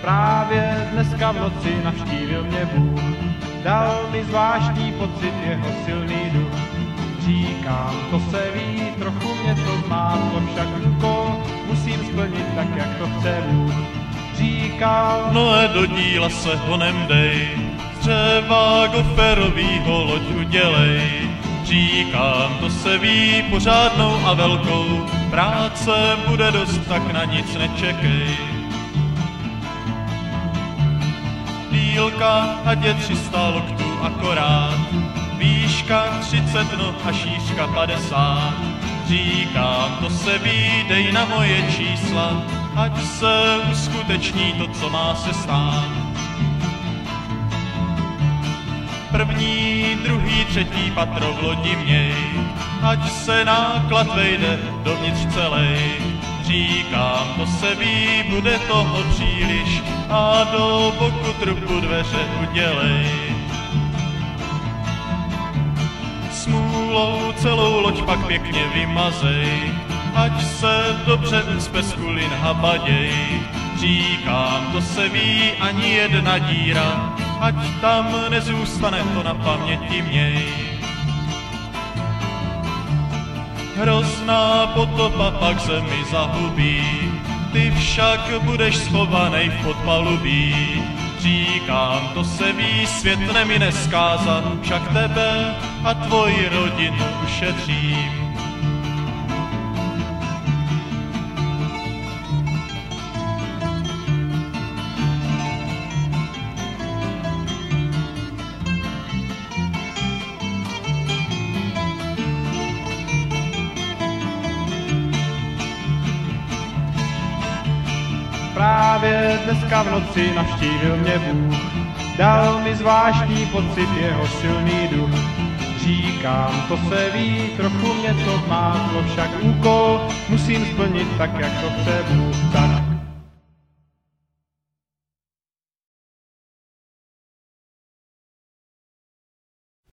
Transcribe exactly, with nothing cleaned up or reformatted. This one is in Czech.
Právě dneska v noci navštívil mě Bůh, dal mi zvláštní pocit jeho silný duch. Říkám, to se ví, trochu mě to zmátlo, však úkol musím splnit tak, jak to chce Bůh. Říkal, Noé, do díla se honem dej, z dřeva goferovýho loď udělej. Říkám, to se ví, pořádnou a velkou, práce bude dost, tak na nic nečekej. Dílka ať je tři sta loktů akorát, výška třicet no a šířka padesát. Říkám, to se ví, dej na moje čísla, ať se uskuteční to, co má se stát. První, druhý, třetí patro v lodi měj, ať se náklad vejde dovnitř celej. Říkám, to se ví, bude toho příliš, a do boku trupu dveře udělej. Smůlou celou loď pak pěkně vymazej, ať se dobře ucpe z kulin habaděj. Říkám, to se ví, ani jedna díra, ať tam nezůstane, to na paměti měj. Hrozná potopa pak zemi zahubí, ty však budeš schovanej v podpalubí. Říkám, to se ví, svět nemine zkáza, však tebe a tvoji rodinu ušetřím. právě dneska v noci navštívil mě Bůh, dal mi zvláštní pocit jeho silný duch. Říkám, to se ví, trochu mě to zmátlo, však úkol musím splnit tak, jak to chce Bůh. Tak